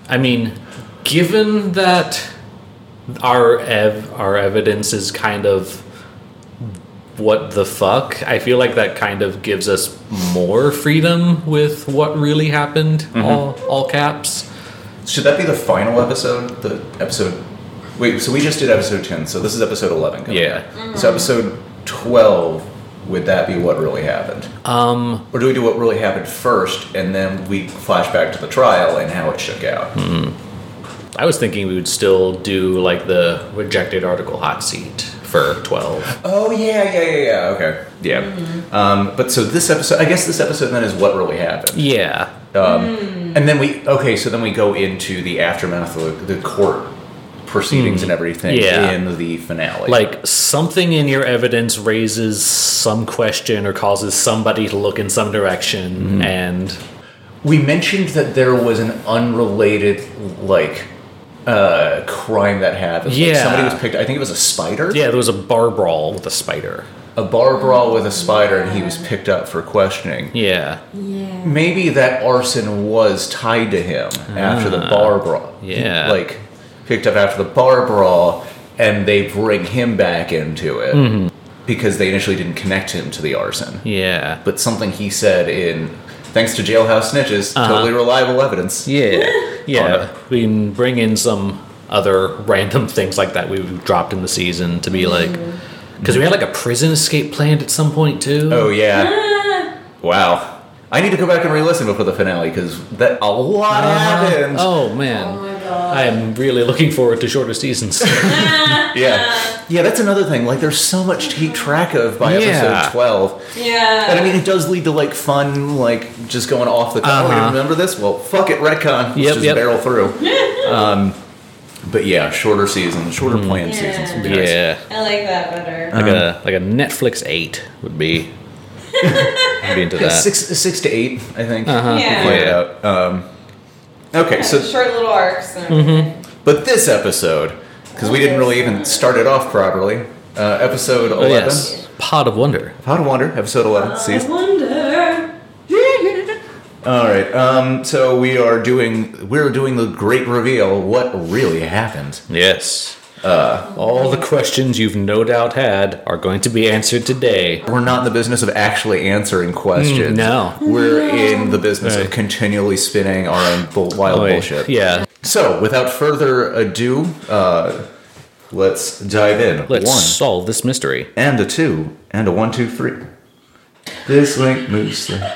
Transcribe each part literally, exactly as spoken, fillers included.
I mean, given that our ev- our evidence is kind of what the fuck, I feel like that kind of gives us more freedom with what really happened, mm-hmm. all, all caps. Should that be the final episode? The episode... Wait, so we just did episode ten, so this is episode eleven. Yeah. Mm-hmm. So episode twelve, would that be what really happened? Um, or do we do what really happened first, and then we flash back to the trial and how it shook out? Mm-hmm. I was thinking we would still do, like, the rejected article hot seat for twelve. Oh, yeah, yeah, yeah, yeah, okay. Yeah. Mm-hmm. Um, but so this episode, I guess this episode then is what really happened. Yeah. Um, mm. And then we, okay, so then we go into the aftermath of the, the court proceedings mm. and everything yeah. in the finale. Like, something in your evidence raises some question or causes somebody to look in some direction, mm-hmm. and... We mentioned that there was an unrelated, like... Uh, crime that happened. Yeah. Like somebody was picked, I think it was a spider? Yeah, there was a bar brawl with a spider. A bar brawl with a spider, and he was picked up for questioning. Yeah. Yeah. Maybe that arson was tied to him ah. after the bar brawl. Yeah. He, like, picked up after the bar brawl, and they bring him back into it. Mm-hmm. Because they initially didn't connect him to the arson. Yeah. But something he said in... Thanks to Jailhouse Snitches, uh-huh. totally reliable evidence. Yeah, yeah. We can bring in some other random things like that we've dropped in the season to be like... Because we had like a prison escape planned at some point too. Oh, yeah. Wow. I need to go back and re-listen before the finale because that a lot uh, happened. Oh, man. Oh, my God. I'm really looking forward to shorter seasons. yeah. Yeah, that's another thing. Like, there's so much to keep track of by yeah. episode twelve. Yeah. And I mean, it does lead to, like, fun, like, just going off the cuff. Uh-huh. Oh, you remember this? Well, fuck it, retcon. Let's yep, just yep. barrel through. um, but yeah, shorter seasons, shorter mm. planned yeah. seasons would be nice. Yeah. I like that better. Like um, a like a Netflix eight would be. I'd be into that. Six, six to eight, I think. Uh-huh. Yeah. Play it out. Um, okay, yeah, so short little arcs. And mm-hmm. But this episode, because we didn't really even start it off properly. Uh, episode eleven. Oh, yes. Pod of Wonder. Pod of Wonder, episode eleven. Pod season. of Wonder. All right. Um, so we are doing we're doing the great reveal. What really happened? Yes. Uh, All the questions you've no doubt had are going to be answered today. We're not in the business of actually answering questions. Mm, no. We're no. in the business right. of continually spinning our own bull- wild oh, bullshit. Yeah. So, without further ado, uh, let's dive in. Let's One. solve this mystery. And a two. And a one, two, three. This link moves. The-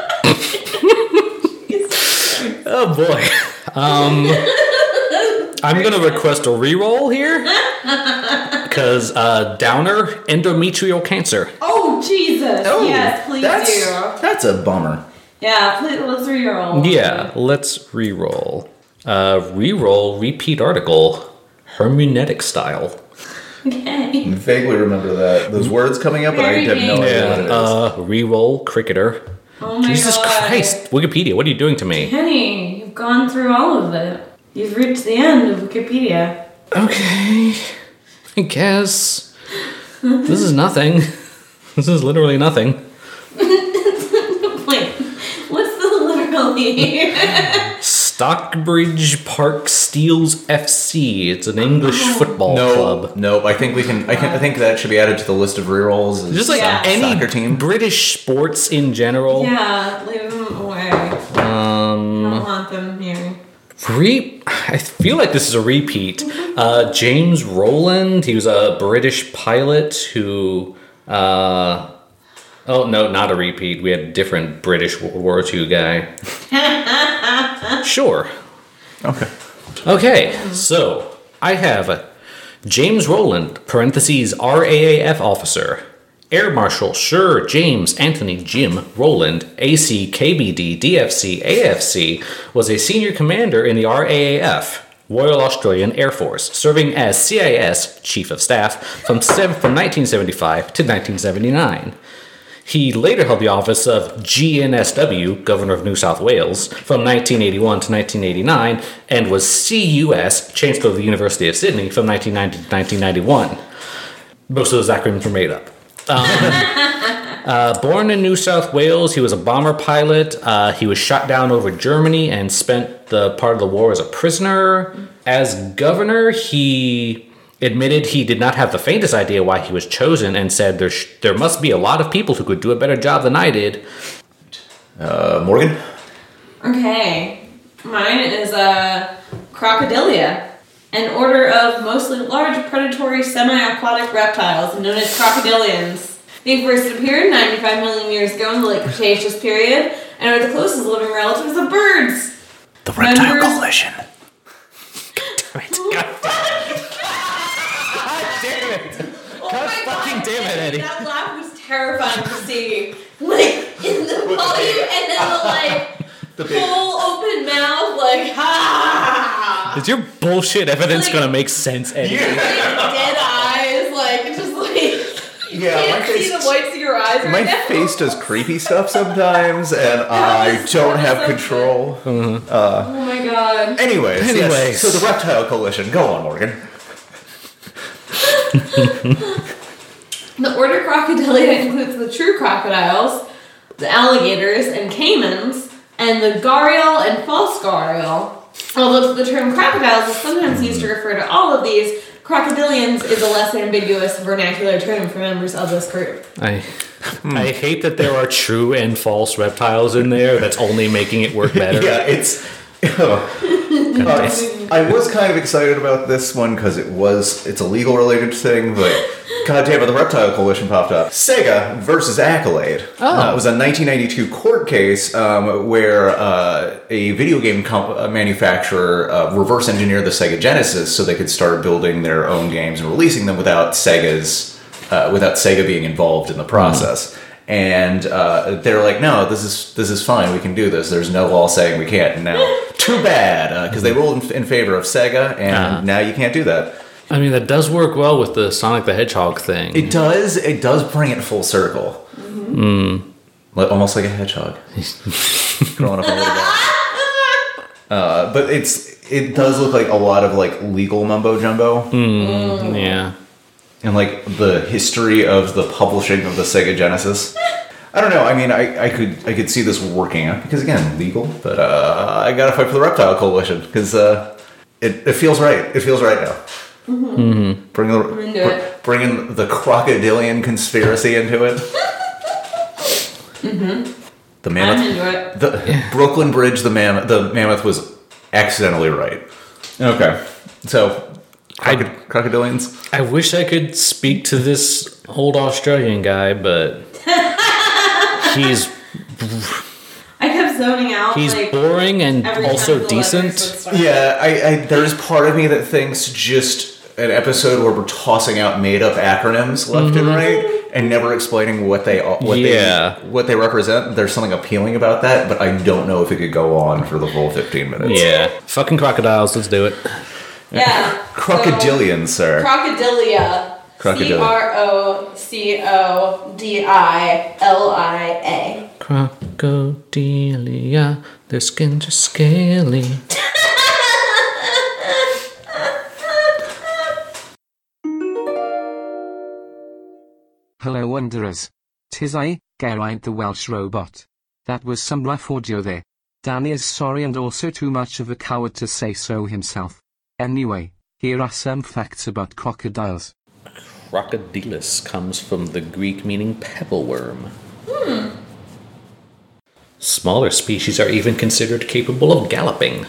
Oh boy. Um, I'm going to request a reroll here. Because uh, Downer, endometrial cancer. Oh, Jesus. Oh, yes, please that's, do. That's a bummer. Yeah, please, let's reroll. Yeah, let's reroll. Uh, reroll, repeat article, hermeneutic style. Okay. I vaguely remember that. Those words coming up, but I have no idea what it is. Uh, reroll, cricketer. Oh my Jesus God. Christ, Wikipedia, what are you doing to me? Kenny, you've gone through all of it. You've reached the end of Wikipedia. Okay, I guess. This is nothing. This is literally nothing. Wait, what's the literally? Stockbridge Park Steels F C. It's an English football no, club. No, I think we can. I can. I think that should be added to the list of rerolls. Just like Yeah. any soccer team. British sports in general. Yeah, leave them away. Um, I don't want them here. Re- I feel like this is a repeat. Uh, James Rowland, he was a British pilot who... Uh, oh, no, not a repeat. We had a different British World War Two guy. Sure. Okay. Okay, so I have a James Rowland, parentheses, R A A F officer. Air Marshal Sir James Anthony Jim Rowland, A C K B D D F C A F C, was a senior commander in the R A A F, Royal Australian Air Force, serving as C I S Chief of Staff from, seven, from nineteen seventy-five to nineteen seventy-nine. He later held the office of G N S W, Governor of New South Wales, from nineteen eighty-one to nineteen eighty-nine, and was C U S, Chancellor of the University of Sydney, from nineteen ninety to nineteen ninety-one. Most of those acronyms were made up. Um, Uh, born in New South Wales, he was a bomber pilot. Uh, he was shot down over Germany and spent the part of the war as a prisoner. As governor, he admitted he did not have the faintest idea why he was chosen and said there sh- there must be a lot of people who could do a better job than I did. Uh, Morgan? Okay. Mine is uh, Crocodilia, an order of mostly large predatory semi-aquatic reptiles known as crocodilians. They first appeared ninety-five million years ago in the late Cretaceous period and are the closest living relatives of birds. The Reptile Members- Coalition. God damn it! Oh God my fucking God, damn it, Eddie. That laugh was terrifying to see. Like, in the volume and then the, like, The big- full open mouth, like, ha! Is your bullshit evidence Like- gonna make sense, Eddie? Like, dead eyes, like, just like... You Yeah, can't my see face- the whites of your eyes right My now. face does creepy stuff sometimes, and I was- don't that have was so control. Oh my god. Anyways, Anyways. yes, so the Reptile Coalition. Go on, Morgan. The order Crocodilia includes the true crocodiles, the alligators and caimans, and the gharial and false gharial. Although the term crocodiles is sometimes used to refer to all of these, crocodilians is a less ambiguous vernacular term for members of this group. I I hate that there are true and false reptiles in there. That's only making it work better. Yeah, it's. Uh, I was kind of excited about this one because it was it's a legal related thing, but god damn it, the Reptile Coalition popped up. Sega versus Accolade. Oh. Uh, it was a nineteen ninety-two court case um, where uh, a video game comp- uh, manufacturer uh, reverse engineered the Sega Genesis so they could start building their own games and releasing them without Sega's uh, without Sega being involved in the process. And uh, they're like, no, this is this is fine. We can do this. There's no law saying we can't. And now, too bad, because they ruled in, in favor of Sega, and Uh-huh. now you can't do that. I mean, that does work well with the Sonic the Hedgehog thing. It does. It does bring it full circle. Mm. Almost like a hedgehog. Growing up a little bit. Uh, but it's it does look like a lot of like legal mumbo jumbo. Mm, yeah. And like the history of the publishing of the Sega Genesis. I don't know. I mean, I, I could I could see this working out because again, legal. But uh, I gotta fight for the Reptile Coalition because uh, it it feels right. It feels right now. Mm-hmm. Bring the I'm into it. bringing the crocodilian conspiracy into it. Mm-hmm. The mammoth. I'm into it. The Brooklyn Bridge. The mammoth. The mammoth was accidentally right. Okay, so. Crocod- crocodilians. I wish I could speak to this old Australian guy, but he's I kept zoning out. he's like, boring and every time also the letters would decent. start. Yeah, I, I there's part of me that thinks just an episode where we're tossing out made up acronyms left and right and never explaining what they are, what Yeah. they what they represent. There's something appealing about that, but I don't know if it could go on for the full fifteen minutes. Yeah, fucking crocodiles. Let's do it. Yeah. Crocodilian, So, sir. Crocodilia. Crocodilia. C R O C O D I L I A. Crocodilia, their skins are scaly. Hello Wanderers. Tis I, Geraint the Welsh Robot. That was some rough audio there. Danny is sorry and also too much of a coward to say so himself. Anyway, here are some facts about crocodiles. Crocodilus comes from the Greek meaning pebble worm. Hmm. Smaller species are even considered capable of galloping.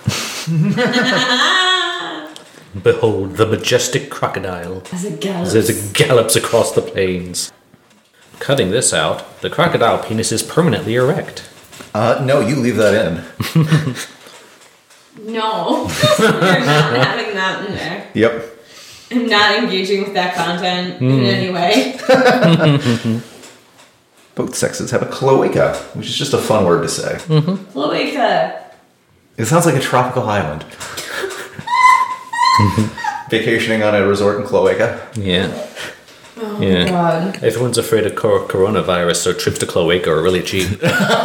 Behold the majestic crocodile As it goes. as it gallops across the plains. Cutting this out, the crocodile penis is permanently erect. Uh, no, you leave that in. No. You're not having that in there. Yep. I'm not engaging with that content in any way. Both sexes have a cloaca, which is just a fun word to say. Cloaca. It sounds like a tropical island. Vacationing on a resort in Cloaca. Yeah. Oh Yeah. my god. Everyone's afraid of cor- coronavirus, so trips to cloaca are really cheap.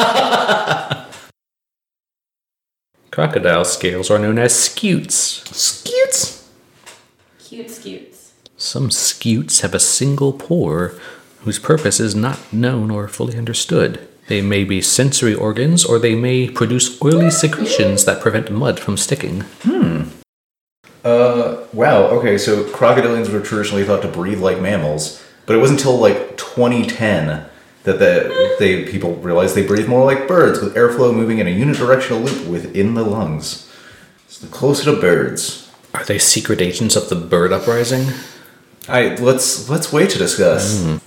Crocodile scales are known as scutes. Scutes? Cute scutes. Some scutes have a single pore, whose purpose is not known or fully understood. They may be sensory organs, or they may produce oily secretions that prevent mud from sticking. Hmm. Uh, wow, okay, so crocodilians were traditionally thought to breathe like mammals, but it wasn't until like twenty ten that the, they people realized they breathe more like birds, with airflow moving in a unidirectional loop within the lungs. So closer to birds. Are they secret agents of the bird uprising? I let's let's wait to discuss. Mm.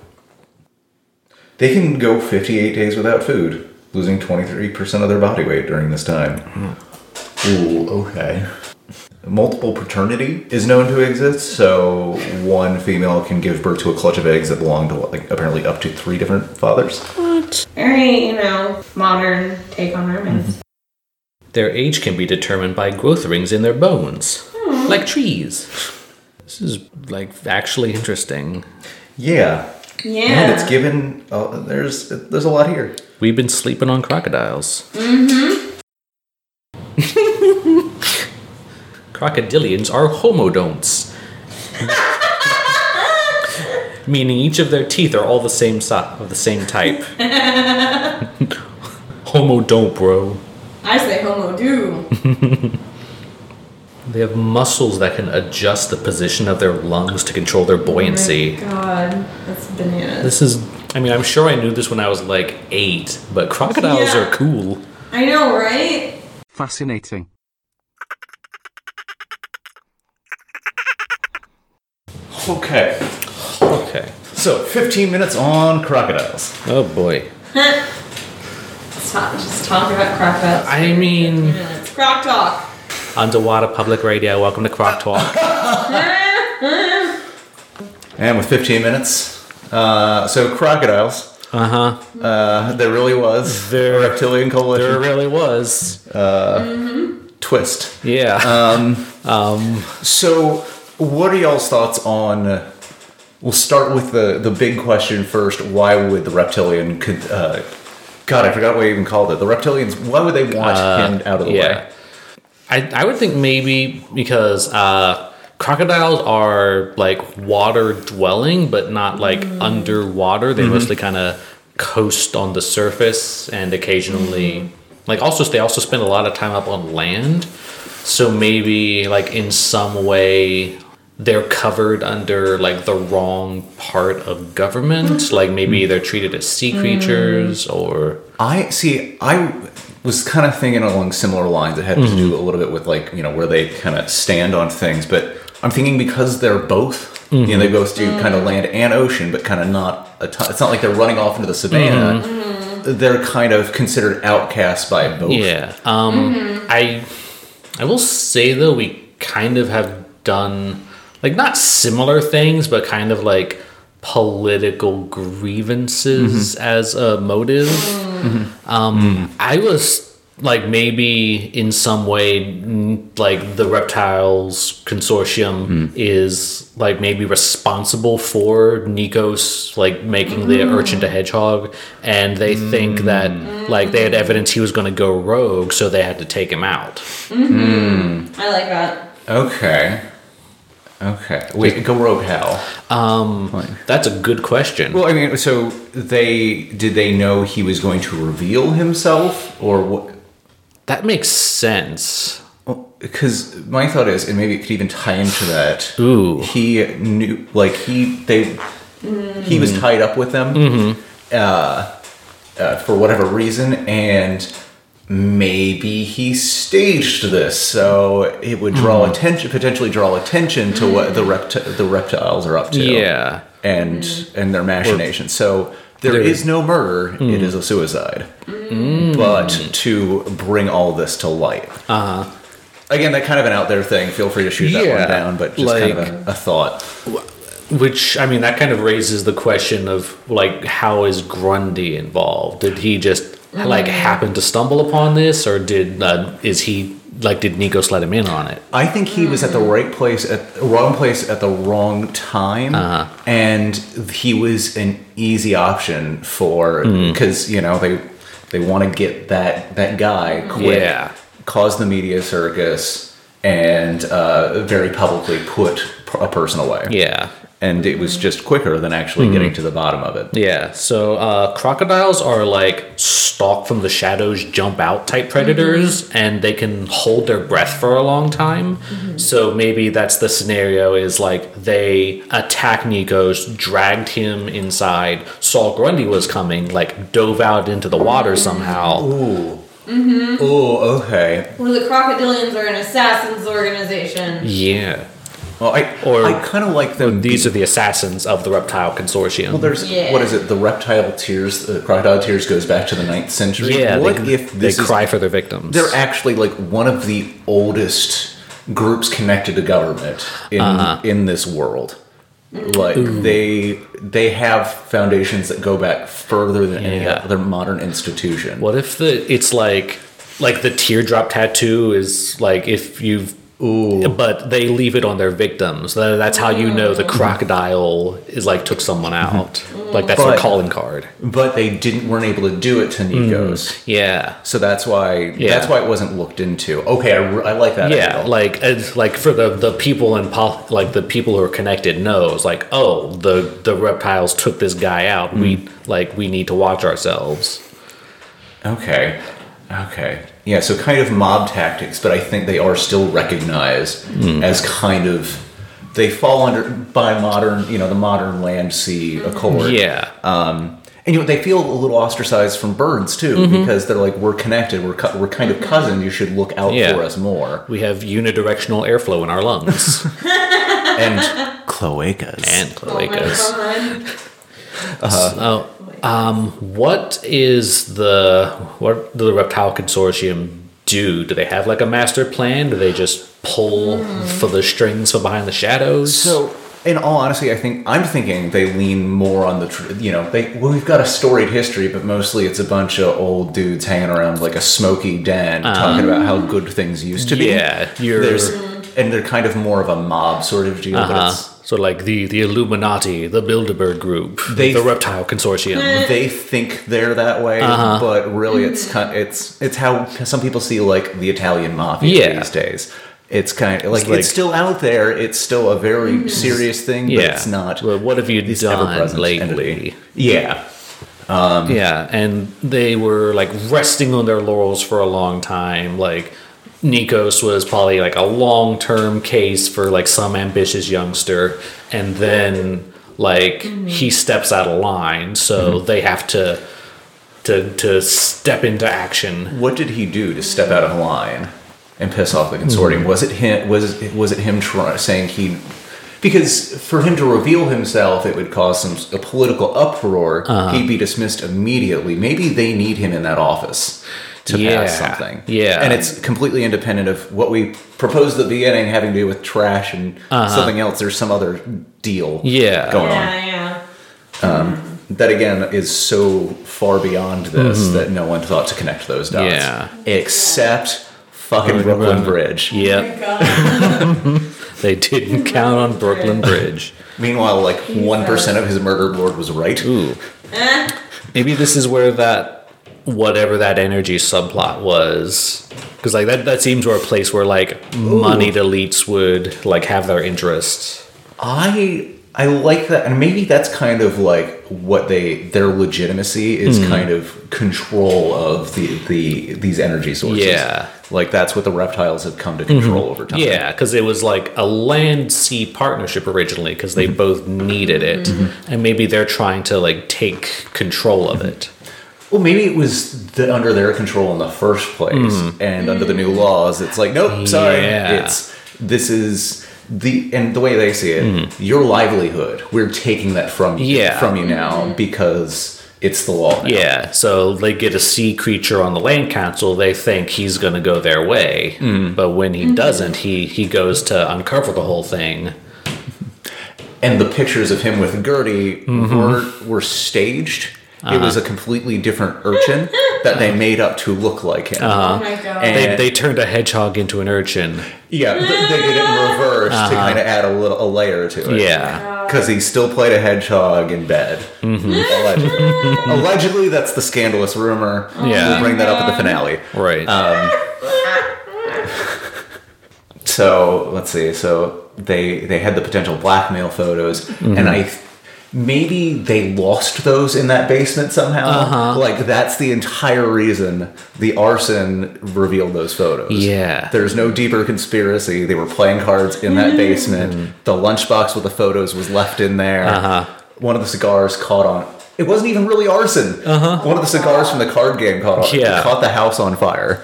They can go fifty-eight days without food, losing twenty-three percent of their body weight during this time. Mm. Ooh, okay. Multiple paternity is known to exist, so one female can give birth to a clutch of eggs that belong to, like, apparently up to three different fathers. What? Very, you know, modern take on romance. Mm-hmm. Their age can be determined by growth rings in their bones, hmm. like trees. This is, like, actually interesting. Yeah. Yeah. And it's given, uh, there's there's a lot here. We've been sleeping on crocodiles. Mm-hmm. Crocodilians are homodonts. Meaning each of their teeth are all the same si- of the same type. Homodont, bro. I say homo do. They have muscles that can adjust the position of their lungs to control their buoyancy. Oh my god, that's bananas. This is, I mean, I'm sure I knew this when I was like eight, but crocodiles Yeah. are cool. I know, right? Fascinating. Okay. Okay. So, fifteen minutes on crocodiles. Oh boy. Let's talk, just talk about crocodiles. I mean, It's croc talk. Underwater Public Radio, welcome to Croc Talk. And with fifteen minutes, uh, so crocodiles. Uh-huh. Uh, there really was There- a reptilian coalition. There really was. Uh, mm-hmm. Twist. Yeah. Um, um, so, what are y'all's thoughts on? Uh, we'll start with the the big question first. Why would the reptilian? Could, uh, God, I forgot what I even called it. The reptilians. Why would they want Uh, him out of the yeah. way? I, I would think maybe because uh, crocodiles are like water dwelling, but not like Mm. underwater. They Mhm. mostly kind of coast on the surface and occasionally, Mm. like also they also spend a lot of time up on land. So maybe like in some way they're covered under like the wrong part of government. Like maybe they're treated as sea creatures or I see. I was kind of thinking along similar lines. It had to do a little bit with like you know where they kind of stand on things. But I'm thinking because they're both, you know, they both do kind of land and ocean, but kind of not a ton. It's not like they're running off into the savannah. They're kind of considered outcasts by both. yeah. Um, I I will say though we kind of have done like not similar things, but kind of like political grievances as a motive. Um, I was like maybe in some way n- like the reptiles consortium is like maybe responsible for Nikos like making the urchin to hedgehog, and they think that like they had evidence he was going to go rogue, so they had to take him out. I like that. Okay. Okay. Wait, go rogue how? Um, that's a good question. Well, I mean, so they did they know he was going to reveal himself, or what? That makes sense. Because my thought is, and maybe it could even tie into that. Ooh. He knew, like he they he was tied up with them, Mm-hmm. uh, uh, for whatever reason, and maybe he staged this so it would draw Mm. attention, potentially draw attention to what the repti- the reptiles are up to. Yeah. and and their machinations. So there There- is no murder; it is a suicide. But to bring all this to light, Uh-huh. again, that kind of an out there thing. Feel free to shoot that Yeah, one down, but just kind of like- a, a thought. Which, I mean, that kind of raises the question of, like, how is Grundy involved? Did he just, like, happen to stumble upon this? Or did, uh, is he, like, did Nikos let him in on it? I think he was at the right place at the wrong place at the wrong time, Uh-huh. and he was an easy option for because you know they they want to get that that guy quick, Yeah. cause the media circus, and uh, very publicly put a person away. Yeah. and it was just quicker than actually getting to the bottom of it. Yeah, so uh, crocodiles are like stalk from the shadows, jump out type predators, mm-hmm. and they can hold their breath for a long time. Mm-hmm. So maybe that's the scenario is like they attacked Nikos, dragged him inside, saw Grundy was coming, like dove out into the water somehow. Ooh. Mm-hmm. Ooh, okay. Well, the Crocodilians are an assassins organization. Yeah. Well, I Or I kind of like them. These are the assassins of the Reptile Consortium. Well, there's Yeah. what is it? The reptile tears, the crocodile tears goes back to the ninth century. yeah, What they, if they this is, cry for their victims. They're actually like one of the oldest groups connected to government in Uh-huh. in this world. Like Ooh. they they have foundations that go back further than any Yeah. other modern institution. What if the it's like like the teardrop tattoo is like if you've Ooh. but they leave it on their victims. Tha- That's how you know the crocodile is like took someone out. Like that's their But- calling card. But they didn't weren't able to do it to Nikos. Yeah. So that's why Yeah. that's why it wasn't looked into. Okay, I, re- I like that. Yeah, angle. like it's like for the the people in pol- like the people who are connected knows like oh the the reptiles took this guy out. We like we need to watch ourselves. Okay. Okay. Yeah, so kind of mob tactics, but I think they are still recognized as kind of they fall under by modern, you know, the modern land sea accord. Yeah. Um and you know they feel a little ostracized from birds too Mm-hmm. because they're like we're connected, we're co- we're kind of cousins, you should look out Yeah. for us more. We have unidirectional airflow in our lungs And cloacas. and cloacas. Oh my God. Oh, um, what is the what do the Reptile Consortium do? Do they have like a master plan? Do they just pull for the strings from behind the shadows? So, in all honesty, I think I'm thinking they lean more on the, tr- you know, they well, we've got a storied history, but mostly it's a bunch of old dudes hanging around like a smoky den, talking about how good things used to be. Yeah, you're- There's, and they're kind of more of a mob sort of deal. But uh-huh. it's, So like the the Illuminati, the Bilderberg Group, They- the Reptile Consortium. they think they're that way, Uh-huh. but really it's kind, it's it's how some people see like the Italian mafia Yeah. these days. It's kind of like it's, like- still out there. It's still a very serious thing, but Yeah, it's not. Well, what have you this done ever-present lately? entity. Yeah. Yeah, and they were like resting on their laurels for a long time. Like Nikos was probably like a long-term case for like some ambitious youngster, and then like he steps out of line, so they have to to to step into action. What did he do to step out of line and piss off the consortium? Was it him? Was it, was it him try, saying he? Because for him to reveal himself, it would cause some a political uproar. He'd be dismissed immediately. Maybe they need him in that office to Yeah, pass something. yeah. and it's completely independent of what we proposed at the beginning, having to do with trash and something else. There's some other deal. Yeah. going on. Yeah, yeah. That again is so far beyond this that no one thought to connect those dots. Yeah. Except fucking Brooklyn Bridge. Yep, Oh my God. they didn't count on Brooklyn Bridge. Meanwhile, like one percent of his murder lord was right. Ooh. Eh. Maybe this is where that whatever that energy subplot was, because like that that seems where a place where like moneyed elites would like have their interest. I I like that, and maybe that's kind of like what they their legitimacy is kind of control of the the these energy sources. Yeah. like that's what the reptiles have come to control over time. Yeah, because it was like a land sea partnership originally, because they both needed it, and maybe they're trying to like take control of it. Well, maybe it was the, under their control in the first place, and under the new laws, it's like, nope, sorry, Yeah. it's this is the and the way they see it, your livelihood. We're taking that from you, Yeah. from you now because it's the law. Now. Yeah, so they get a sea creature on the land council. They think he's going to go their way, but when he doesn't, he he goes to uncover the whole thing. And the pictures of him with Gertie were were staged. It was a completely different urchin that they made up to look like him. Oh my God. And- They, they turned a hedgehog into an urchin. Yeah, th- they did it in reverse to kind of add a little a layer to it. Yeah. Because he still played a hedgehog in bed. Allegedly. Allegedly, that's the scandalous rumor. Yeah. We'll bring that up at the finale. Right. so let's see. So they they had the potential blackmail photos, Mm-hmm. and I maybe they lost those in that basement somehow. Uh-huh. Like that's the entire reason the arson revealed those photos. Yeah. There's no deeper conspiracy. They were playing cards in that basement. The lunchbox with the photos was left in there. Uh-huh. One of the cigars caught on. It wasn't even really arson. Uh-huh. One of the cigars from the card game caught on. Yeah. Caught the house on fire.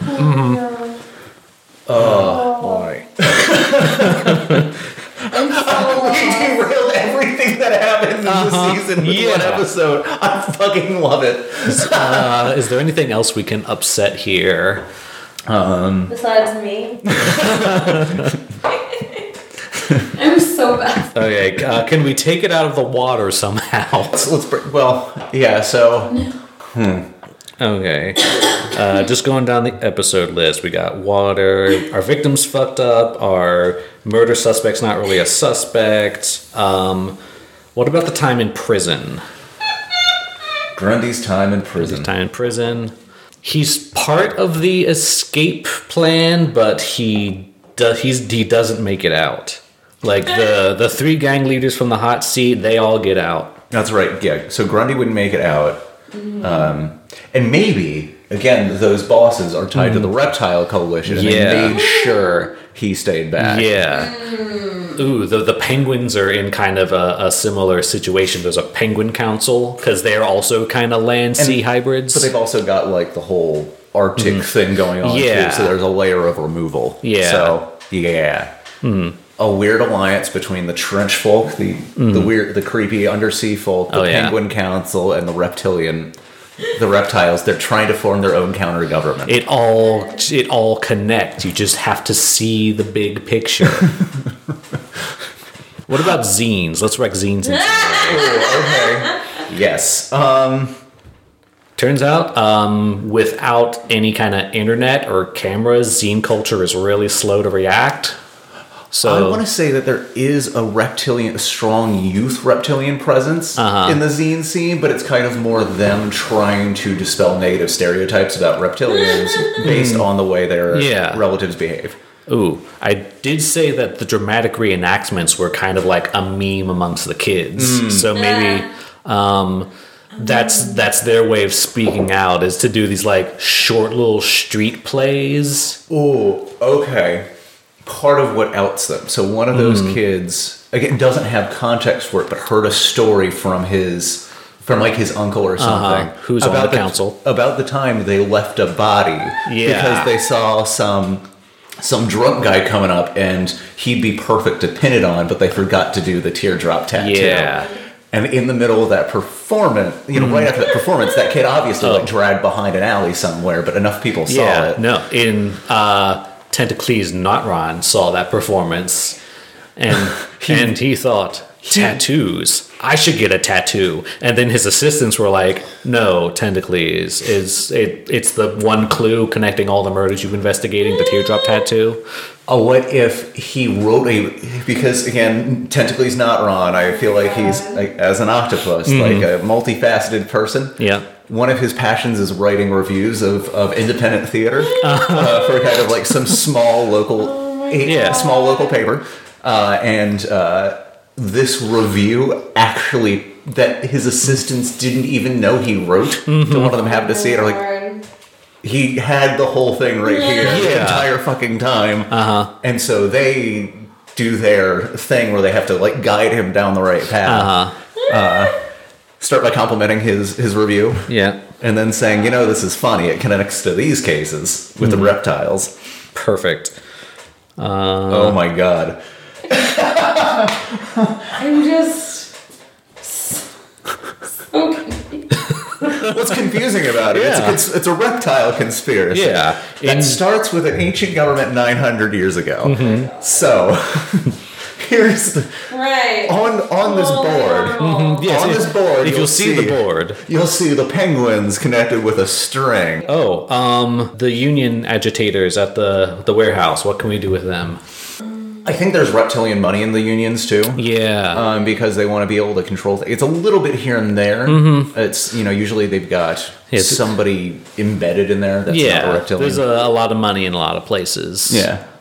Oh boy. I'm so We derailed everything that happened in Uh-huh. the season with Yeah. one episode. I fucking love it. Uh, is there anything else we can upset here? besides me. I'm so bad. Okay, uh, can we take it out of the water somehow? Let's, let's br- well, yeah. So Okay. Uh, just going down the episode list, we got water. Our victims fucked up. Our murder suspect's not really a suspect. Um, what about the time in prison? Grundy's time in prison. Time in prison. He's part of the escape plan, but he do, he's he doesn't make it out. Like the the three gang leaders from the hot seat, they all get out. That's right. Yeah. So Grundy wouldn't make it out, um, and maybe again those bosses are tied to the Reptile Coalition, and Yeah. they made sure he stayed back. Yeah. Ooh, the the penguins are in kind of a, a similar situation. There's a penguin council because they're also kind of land sea hybrids. But they've also got like the whole Arctic thing going on. Yeah. Too, so there's a layer of removal. Yeah. So yeah. A weird alliance between the trench folk, the the weird, the creepy undersea folk, the Oh, yeah. penguin council, and the reptilian, the reptiles. They're trying to form their own counter government. It all it all connects. You just have to see the big picture. What about zines? Let's wreck zines. And okay. Yes. Um. Turns out, um, without any kind of internet or cameras, zine culture is really slow to react. So I want to say that there is a reptilian, a strong youth reptilian presence Uh-huh. in the zine scene, but it's kind of more them trying to dispel negative stereotypes about reptilians based on the way their Yeah. relatives behave. Ooh, I did say that the dramatic reenactments were kind of like a meme amongst the kids. So maybe um, that's that's their way of speaking out is to do these like short little street plays. Oh, okay. Part of what outs them. So one of those kids again doesn't have context for it, but heard a story from his from like his uncle or something Who's on the council. about the time they left a body Yeah. because they saw some some drunk guy coming up and he'd be perfect to pin it on, but they forgot to do the teardrop tattoo. Yeah. And in the middle of that performance, you know, right after that performance, that kid obviously Oh. like dragged behind an alley somewhere, but enough people saw Yeah, it. no, in uh, Tentacles Notron saw that performance, and and he thought tattoos. I should get a tattoo. And then his assistants were like, "No, Tentacles is it? It's the one clue connecting all the murders you've investigating. The teardrop tattoo." Oh, what if he wrote a because again, Tentacles not Ron. I feel like he's like, as an octopus, like a multifaceted person. Yeah. One of his passions is writing reviews of, of independent theater uh, for kind of like some small local, a, Yeah. small local paper, uh, and uh, this review actually that his assistants didn't even know he wrote. To one of them happened to see it, or like Lord. he had the whole thing right here the Yeah. entire fucking time. Uh-huh. And so they do their thing where they have to like guide him down the right path. Uh-huh. Start by complimenting his his review. Yeah. And then saying, you know, this is funny. It connects to these cases with the reptiles. Perfect. Oh my god. I'm just so confused. What's confusing about it? Yeah. It's, it's, it's a reptile conspiracy. Yeah. That In- starts with an ancient government nine hundred years ago. Mm-hmm. So, here's the, Right. on on this Oh, board. no. Yes, On if- this board, if you'll you'll see the see- board. You'll see the penguins connected with a string. Oh, um, the union agitators at the the warehouse. What can we do with them? I think there's reptilian money in the unions too. Yeah. Um, because they want to be able to control things. It's a little bit here and there. It's, you know, usually they've got It's- somebody embedded in there that's not a yeah. reptilian. There's a, a lot of money in a lot of places. yeah.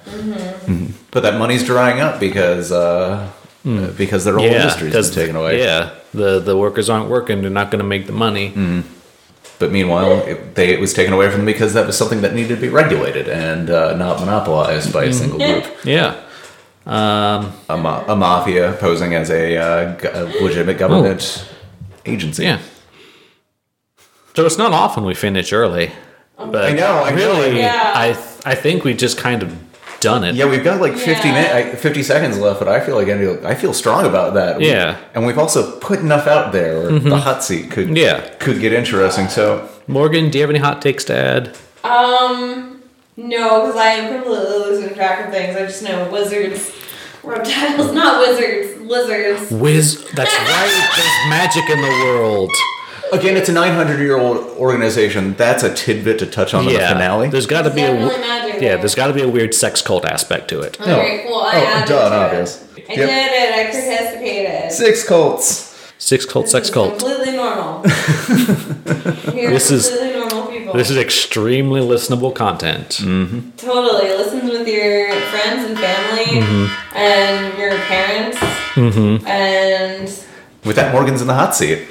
Mm-hmm. But that money's drying up because uh, mm. because their whole yeah, industry's been taken away. Yeah, the the workers aren't working; they're not going to make the money. Mm. But meanwhile, it, they, it was taken away from them because that was something that needed to be regulated and uh, not monopolized by a single group. Yeah. Um, a, ma- a mafia posing as a, uh, g- a legitimate government oh. agency. Yeah. So it's not often we finish early. But I know. I really, know. Yeah. I th- I think we just kind of done it. Yeah, we've got like fifty Yeah. minutes, fifty seconds left, but I feel like I feel, I feel strong about that. Yeah. We, and we've also put enough out there where Mm-hmm. the hot seat could Yeah. could get interesting. So Morgan, do you have any hot takes to add? Um, no, because I am completely losing track of things. I just know wizards, reptiles, not wizards, lizards. Wiz, that's right. There's magic in the world. again, it's a nine hundred year old organization. That's a tidbit to touch on in the finale. There's got to be a Definitely magic yeah. there. There's got to be a weird sex cult aspect to it. Very cool. I Oh, added duh, to obvious. it. I Yep. did it. I participated. Six cults. Six cult, This sex is cult. Completely normal. We're This is- completely normal people. This is extremely listenable content. Totally. Listen with your friends and family Mm-hmm. and your parents. And With that, Morgan's in the hot seat.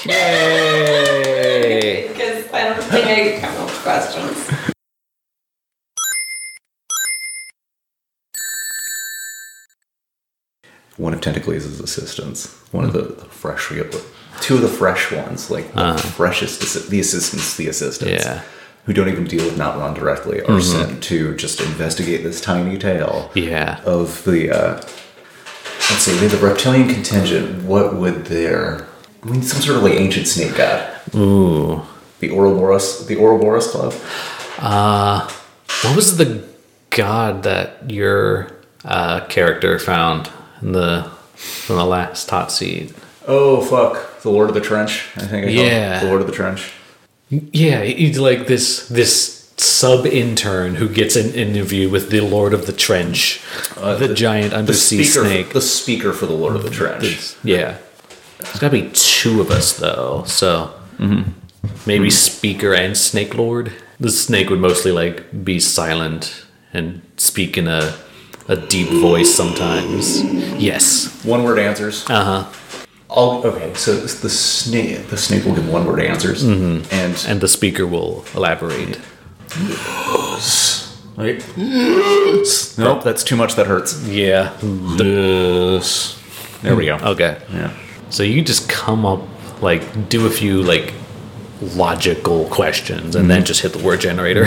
Yay! because I don't think I can come up with questions. One of Tentacles' assistants. One of the, the fresh, two of the fresh ones, like the freshest, assi- the assistants, the assistants, Yeah. who don't even deal with Not Run directly, are sent to just investigate this tiny tale Yeah. of the. Uh, let's see, the reptilian contingent. What would their? I mean, some sort of like ancient snake god. Ooh. The Ouroboros, the Ouroboros Club. Uh, what was the god that your uh, character found in the from the last hot seat? Oh fuck, the Lord of the Trench. I think. I call it Yeah. the Lord of the Trench. Yeah, he's like this this sub intern who gets an interview with the Lord of the Trench, Uh, the, giant The undersea speaker, snake. the speaker for the Lord of the Trench. Yeah, there's gotta be two of us though, so maybe Speaker and Snake Lord. The snake would mostly like be silent and speak in a a deep voice sometimes. Yes. One word answers. Uh huh. I'll, okay, so the snake the snake will give one word answers, and And the speaker will elaborate. right. Nope, that's too much. That hurts. Yeah. Yes. There we go. Okay. Yeah. So you just come up, like, do a few, like, logical questions and then just hit the word generator.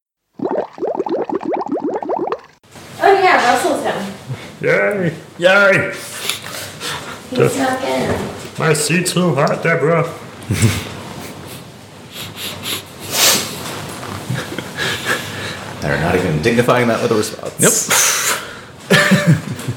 Oh yeah, Russell's him. Yay! Yay! He snuck in. My seat's so hot, Deborah. They're not even dignifying that with a response. Nope.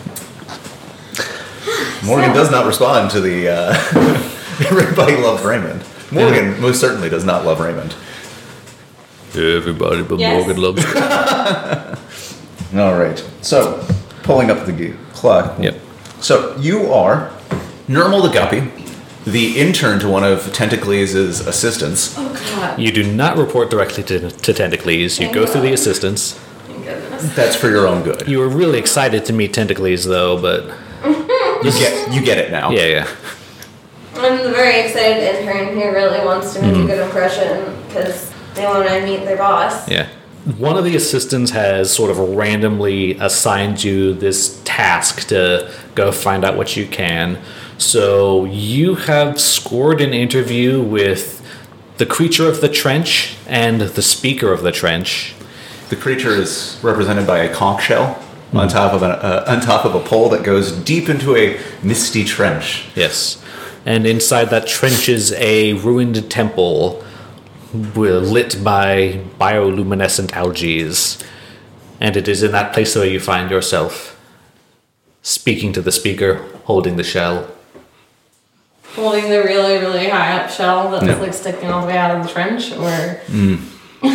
Morgan does not respond to the. Uh, everybody loves Raymond. Morgan most certainly does not love Raymond. Everybody but Yes. Morgan loves it. All right. So, pulling up the g- clock. Yep. So you are Nirmal the Guppy, the intern to one of Tentacles' assistants. Oh god. You do not report directly to, to Tentacles. You go through the assistants. Thank goodness. That's for your own good. You were really excited to meet Tentacles, though, but You get you get it now. yeah, yeah. I'm the very excited intern who really wants to make a good impression because they want to meet their boss. Yeah. One of the assistants has sort of randomly assigned you this task to go find out what you can. So you have scored an interview with the creature of the trench and the speaker of the trench. The creature is represented by a conch shell on top of a uh, on top of a pole that goes deep into a misty trench. Yes. And inside that trench is a ruined temple wi- lit by bioluminescent algae. And it is in that place where you find yourself speaking to the speaker, holding the shell. Holding the really, really high up shell that's No. like sticking all the way out of the trench, or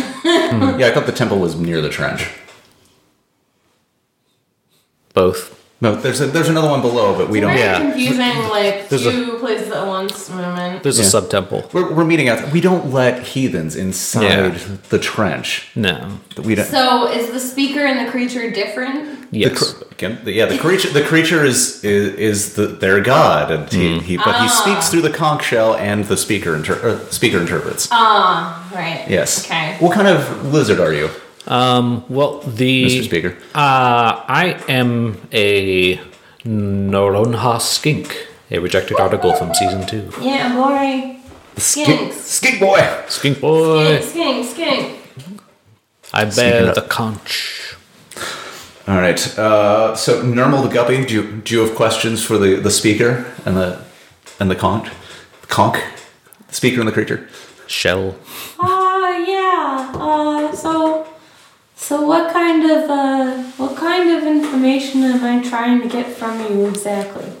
Yeah, I thought the temple was near the trench. Both. No, there's a, there's another one below, but we don't. Very Yeah. confusing, like There's a- two places at once moment. There's Yeah. a sub-temple. We're, we're meeting out. We don't let heathens inside Yeah. the trench. No. We don't. So is the speaker and the creature different? Yes. The, cr- again, the- yeah, the creature. The creature is is, is the, their god, and he, he but he speaks through the conch shell, and the speaker inter- uh, speaker interprets. Ah, right. Yes. Okay. What kind of lizard are you, Um, well, the... Mister Speaker? Uh, I am a Noronha skink, a rejected article from season two. Yeah, boy. Skinks. Skink boy. Skink boy, Skink, skink, skink. I Sneaking bear up. the conch. All right. Uh, so, Nermal the guppy, do you, do you have questions for the, the speaker and the and the conch, conch, the speaker and the creature? Shell. Uh, yeah. Uh, so, so what kind of, uh, what kind of information am I trying to get from you exactly?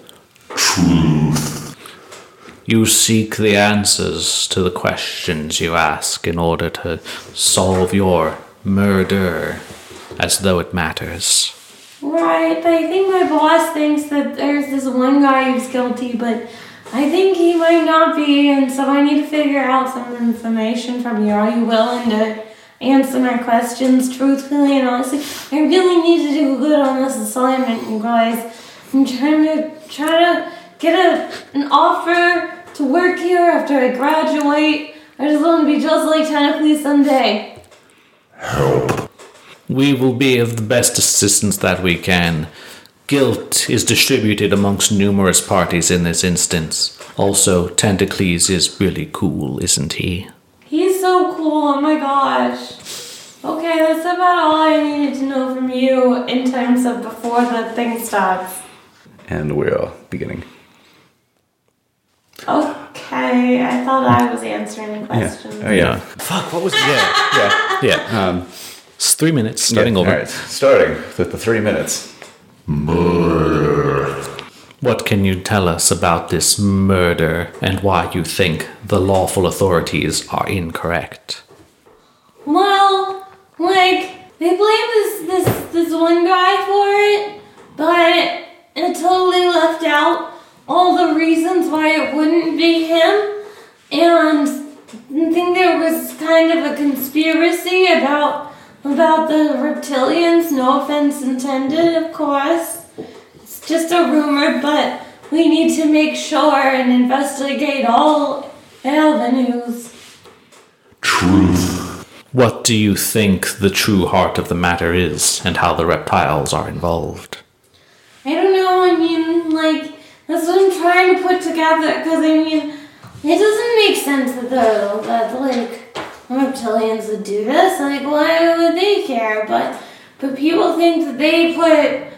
You seek the answers to the questions you ask in order to solve your murder, as though it matters. Right, I think my boss thinks that there's this one guy who's guilty, but I think he might not be, and so I need to figure out some information from you. Are you willing to answer my questions truthfully and honestly? I really need to do good on this assignment, you guys. I'm trying to try to get a an offer to work here after I graduate. I just want to be just like Tentacles someday. We will be of the best assistance that we can. Guilt is distributed amongst numerous parties in this instance. Also, Tentacles is really cool, isn't he? He's so cool, oh my gosh. Okay, that's about all I needed to know from you in terms of before the thing starts. And we're beginning. Okay, I thought I was answering the Yeah. questions. Oh yeah. Fuck. What was? Yeah. Yeah. Yeah. Um, It's three minutes, starting yeah, over. All right. Starting with the three minutes. What can you tell us about this murder and why you think the lawful authorities are incorrect? Well, like, they blame this, this, this one guy for it, but it totally left out all the reasons why it wouldn't be him, and I think there was kind of a conspiracy about about the reptilians, no offense intended, of course. It's just a rumor, but we need to make sure and investigate all avenues. What do you think the true heart of the matter is, and how the reptiles are involved? I don't know, I mean, like, that's what I'm trying to put together, because, I mean, it doesn't make sense that, the, that like, reptilians would do this. Like, why would they care? But, but people think that they put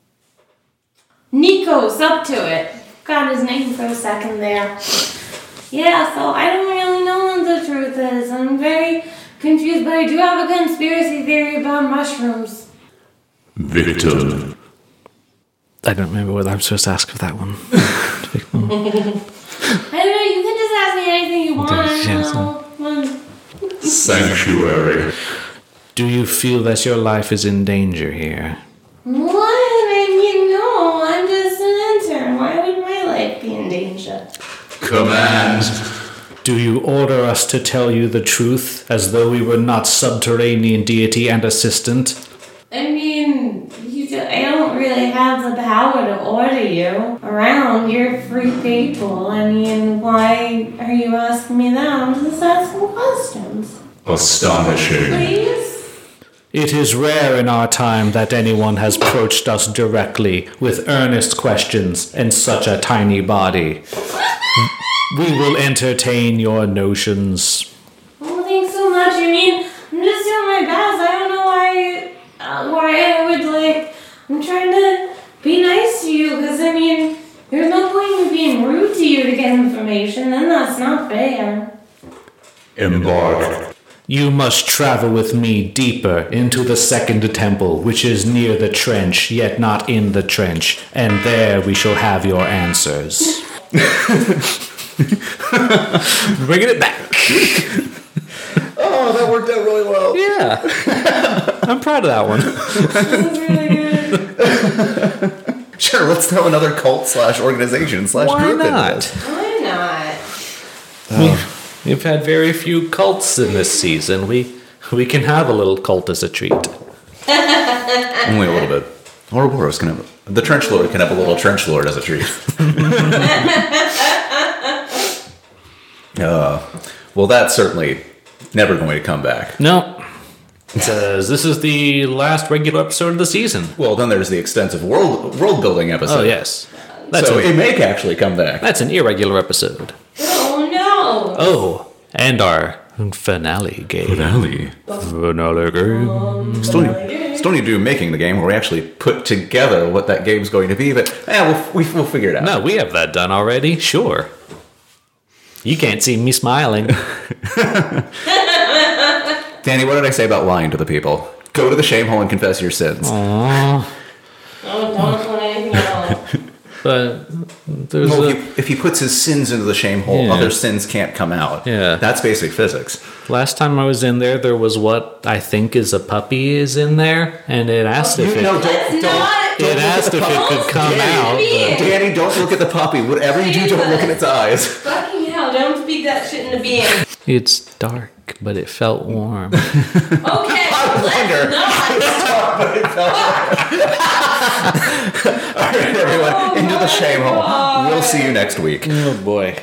Nikos up to it. Got his name for a second there. Yeah, so I don't really know what the truth is. I'm very confused, but I do have a conspiracy theory about mushrooms. Victor. I don't remember what I'm supposed to ask for that one. I don't know, you can just ask me anything you want. I yeah, don't know. Um, Sanctuary. Do you feel that your life is in danger here? What? I mean, no, I'm just an intern. Why would my life be in danger? Command. Do you order us to tell you the truth, as though we were not subterranean deity and assistant? I mean, you do, I don't really have the power to order you around. You're free people. I mean, why are you asking me that? I'm just asking questions. Astonishing. Please? It is rare in our time that anyone has approached us directly with earnest questions in such a tiny body. We will entertain your notions. Oh, thanks so much. I mean, I'm just doing my best. I don't know why, uh, why I would, like, I'm trying to be nice to you, because, I mean, there's no point in being rude to you to get information, then that's not fair. Embark. You must travel with me deeper into the second temple, which is near the trench, yet not in the trench, and there we shall have your answers. Bringing it back. Oh, that worked out really well. Yeah. I'm proud of that one. This is really good. let's throw another cult slash organization slash Why group into not? this. Why not? We've, we've had very few cults in this season. We we can have a little cult as a treat. Only a little bit. Ouroboros can have the trench lord can have a little trench lord as a treat. uh, well, that's certainly never going to come back. No. It says this is the last regular episode of the season. Well, then there's the extensive world world building episode. Oh, yes. That's, so a, it may actually come back. that's an irregular episode. Oh no! Oh, and our finale game. Finale. Finale game. Still need, still need to do making the game where we actually put together what that game's going to be, but eh, we'll, we, we'll figure it out. No, we have that done already. Sure. You can't see me smiling. Danny, what did I say about lying to the people? Go to the shame hole and confess your sins. Aww. Oh, don't put anything else. But there's Well, a, if, he, if he puts his sins into the shame hole, Yeah. other sins can't come out. Yeah. That's basic physics. last time I was in there, there was what I think is a puppy is in there, and it asked if it, No, don't, That's don't, not. it asked if it could come Danny, out. be but- Danny, don't look at the puppy. Whatever you do, don't look in its eyes. Fucking hell! Don't speak that shit into being. It's dark, but it felt warm. Okay, wonder. let's not. All right, everyone, into the shame hole. We'll see you next week. Oh boy.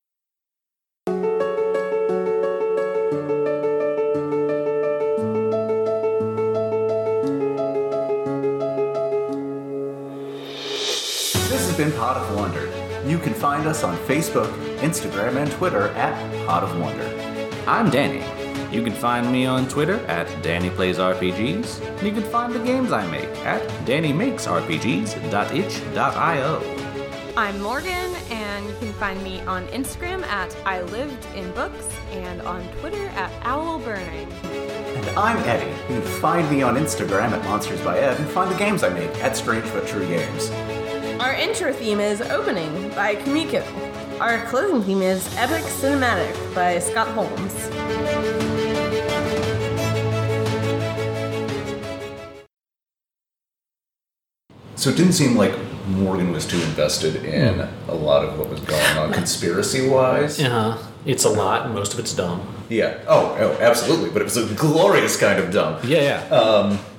This has been Pot of Wonder. You can find us on Facebook, Instagram, and Twitter at Pot of Wonder. I'm Danny. You can find me on Twitter at Danny Plays R P Gs. And you can find the games I make at danny makes r p gs dot itch dot i o. I'm Morgan, and you can find me on Instagram at I Lived in Books and on Twitter at Owl Burning. And I'm Eddie. You can find me on Instagram at Monsters by Ed and find the games I make at Strange But True Games. Our intro theme is Opening by Kamiko. Our closing theme is Epic Cinematic by Scott Holmes. So it didn't seem like Morgan was too invested in a lot of what was going on conspiracy-wise. Uh, it's a lot, and most of it's dumb. Yeah. Oh, oh, absolutely. But it was a glorious kind of dumb. Yeah, yeah.